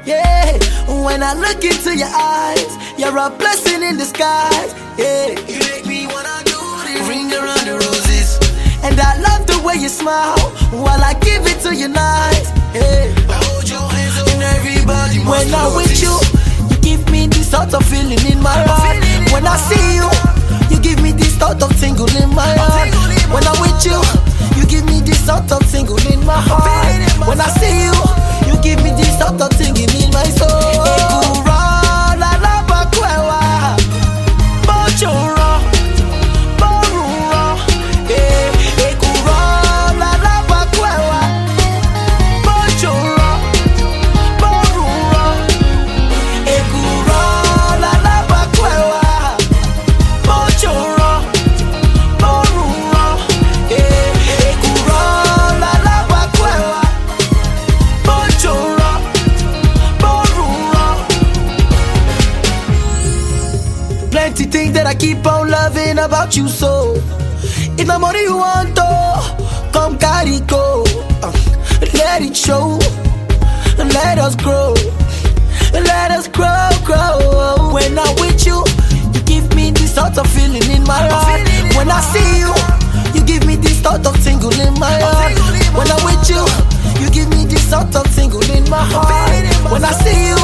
Yeah, when I look into your eyes, you're a blessing in disguise. Yeah, you make me wanna do this, ring around the roses. And I love the way you smile while I give it to you nice. Yeah, I hold your hands up and everybody must when I'm with you, you give me this sort of feeling in my heart. When I see you, you give me this sort of tingle in my heart. When I'm with you, you give me this sort of tingle in my heart. When I see you, you give me this sort of tingling in my soul. Ekura la la bakwewa, bochora, borura. Ekura la la bakwewa, bochora, borura. Ekura la la bakwewa, bochora, borura. Ekura la la bakwewa, bochora, borura. Plenty things that I keep on loving about you so. If the money you want to, come carry go. Let it show, let us grow. Let us grow, grow. When I'm with you, you give me this sort of feeling in my heart. When I see you, you give me this sort of tingle in my heart. When I'm with you, you give me this sort of tingle in my heart. When I see you,